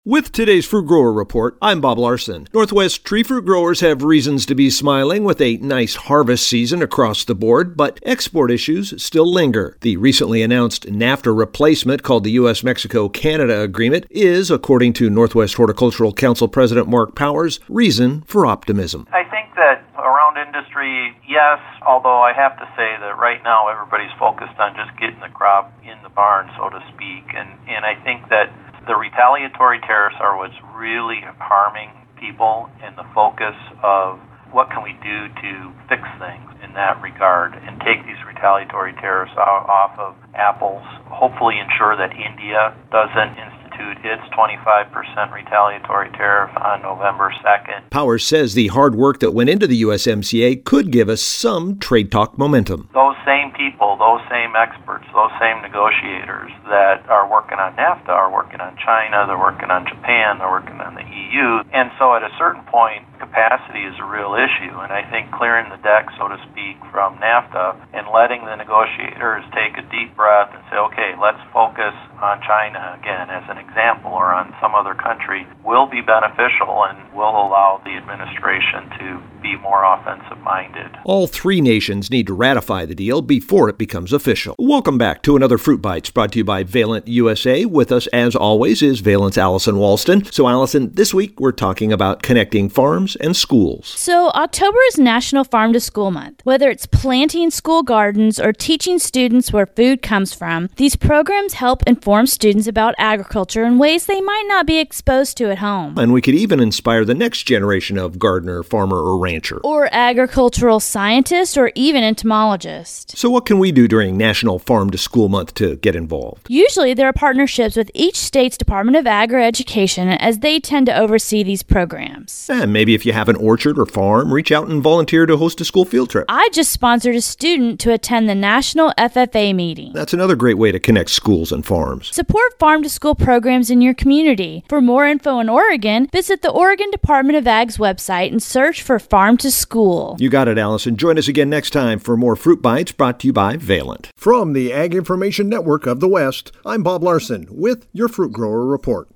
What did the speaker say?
With today's Fruit Grower Report, I'm Bob Larson. Northwest tree fruit growers have reasons to be smiling with a nice harvest season across the board, but export issues still linger. The recently announced NAFTA replacement called the U.S.-Mexico-Canada Agreement is, according to Northwest Horticultural Council President Mark Powers, reason for optimism. I think that around industry, yes, although I have to say that right now everybody's focused on just getting the crop in the barn, so to speak, and I think that the retaliatory tariffs are what's really harming people, and the focus of what can we do to fix things in that regard and take these retaliatory tariffs off of apples, hopefully ensure that India doesn't institute its 25% retaliatory tariff on November 2nd. Powers says the hard work that went into the USMCA could give us some trade talk momentum. Those same people, those same experts, those same negotiators that are working on NAFTA are working on China, they're working on Japan, they're working on the EU. And so at a certain point, capacity is a real issue. And I think clearing the deck, so to speak, from NAFTA and letting the negotiators take a deep breath and say, okay, let's focus on China again as an example, or on some other country, will be beneficial and will allow the administration to be more offensive-minded. All three nations need to ratify the deal before it becomes official. Welcome back to another Fruit Bites brought to you by Valent USA. With us, as always, is Valent's Allison Walston. So, Allison, this week we're talking about connecting farms and schools. So, October is National Farm to School Month. Whether it's planting school gardens or teaching students where food comes from, these programs help inform students about agriculture in ways they might not be exposed to at home. And we could even inspire the next generation of gardener, farmer, or rancher. Or agricultural scientist, or even entomologist. So what can we do during National Farm to School Month to get involved? Usually there are partnerships with each state's Department of Agri-Education, as they tend to oversee these programs. And maybe if you have an orchard or farm, reach out and volunteer to host a school field trip. I just sponsored a student to attend the National FFA meeting. That's another great way to connect schools and farms. Support farm-to-school programs in your community. For more info in Oregon, visit the Oregon Department of Ag's website and search for Farm to School. You got it, Allison. Join us again next time for more Fruit Bites brought to you by Valent. From the Ag Information Network of the West, I'm Bob Larson with your Fruit Grower Report.